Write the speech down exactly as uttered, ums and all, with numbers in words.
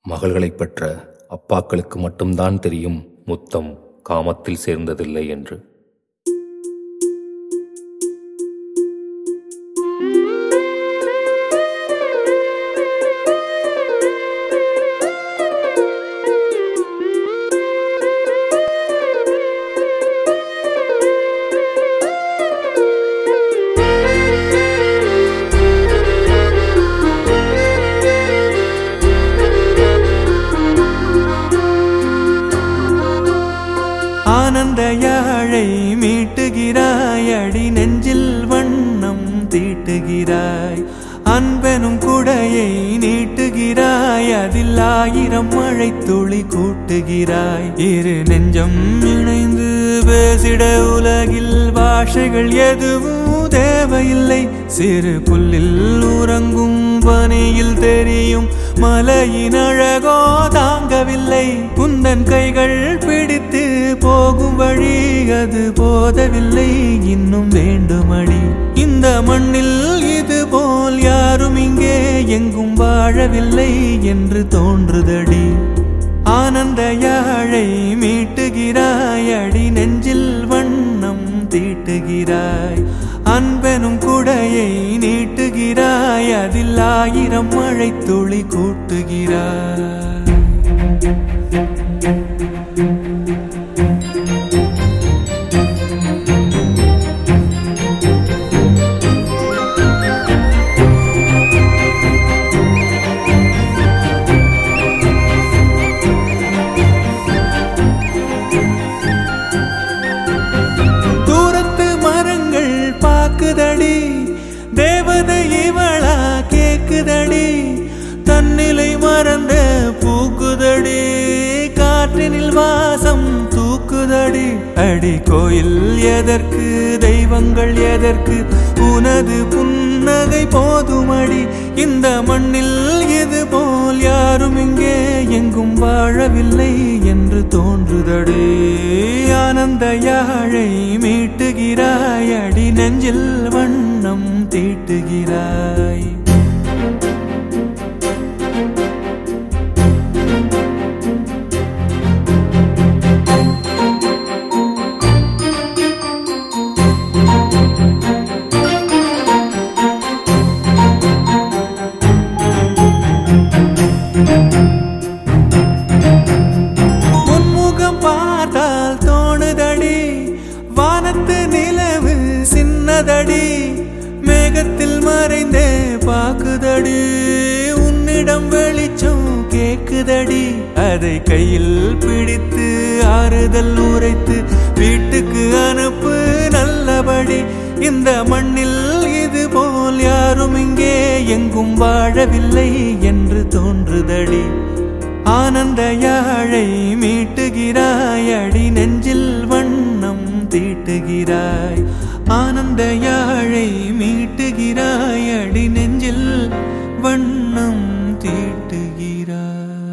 மகள்களைப் பெற்ற அப்பாக்களுக்கு மட்டும்தான் தெரியும் முத்தம் காமத்தில் சேர்ந்ததில்லை என்று. ஆனந்த யாழை மீட்டுகிறாய், அடி நெஞ்சில் வண்ணம் தீட்டுகிறாய். அன்பெனும் குடையை நீட்டுகிறாய், அதில் ஆயிரம் மழை துளி கூட்டுகிறாய். இரு நெஞ்சம் இணைந்து பேசிட உலகில் பாஷைகள் எதுவும் தேவையில்லை. சிறு புல்லில் உறங்கும் பனியில் தெரியும் மலையின் அழகோ தாங்கவில்லை. குந்தன் கைகள் பிடித்து போகும் வழி அது போதவில்லை, இன்னும் வேண்டுமடி. இந்த மண்ணில் இது போல் யாரும் இங்கே எங்கும் வாழவில்லை என்று தோன்றுதடி. ஆனந்த யாழை மீட்டுகிறாய், அடி நெஞ்சில் வண்ணம் தீட்டுகிறாய். அன்பெனும் குடையை நீட்டுகிறாய், அதில் ஆயிரம் மழை துளி கூட்டுகிறாய். பாக்குதடி தேவதை இவளா கேக்குதடி, தன்னிலை மறந்த பூக்குதடி, காற்றினில் வாசம் தூக்குதடி. அடி கோயில் எதற்கு, தெய்வங்கள் எதற்கு, உனது புன்னகை போதுமடி. இந்த மண்ணில் இது போல் யாரும் இங்கே எங்கும் வாழவில்லை என்று தோன்றுதடி. ஆனந்த யாழை மீட்டுகிறாய், அடி நெஞ்சில் வண்ணம் தீட்டுகிறாய். பார்த்தால் தோணுதடி, வானத்து நிலவு சின்னதடி, மேகத்தில் மறைந்தே பாக்குதடி. உன்னிடம் வெளிச்சம் கேக்குதடி, அதை கையில் பிடித்து ஆறுதல் உரைத்து வீட்டுக்கு அனுப்பு நல்லபடி. இந்த மண்ணில் இது போல் யாரும் இங்கே எங்கும் வாழவில்லை என்று தோன்றுதடி. ஆனந்த யாழை மீட்டுகிறாய், அடி நெஞ்சில் வண்ணம் தீட்டுகிறாய். ஆனந்த யாழை மீட்டுகிறாய், அடி நெஞ்சில் வண்ணம் தீட்டுகிறாய்.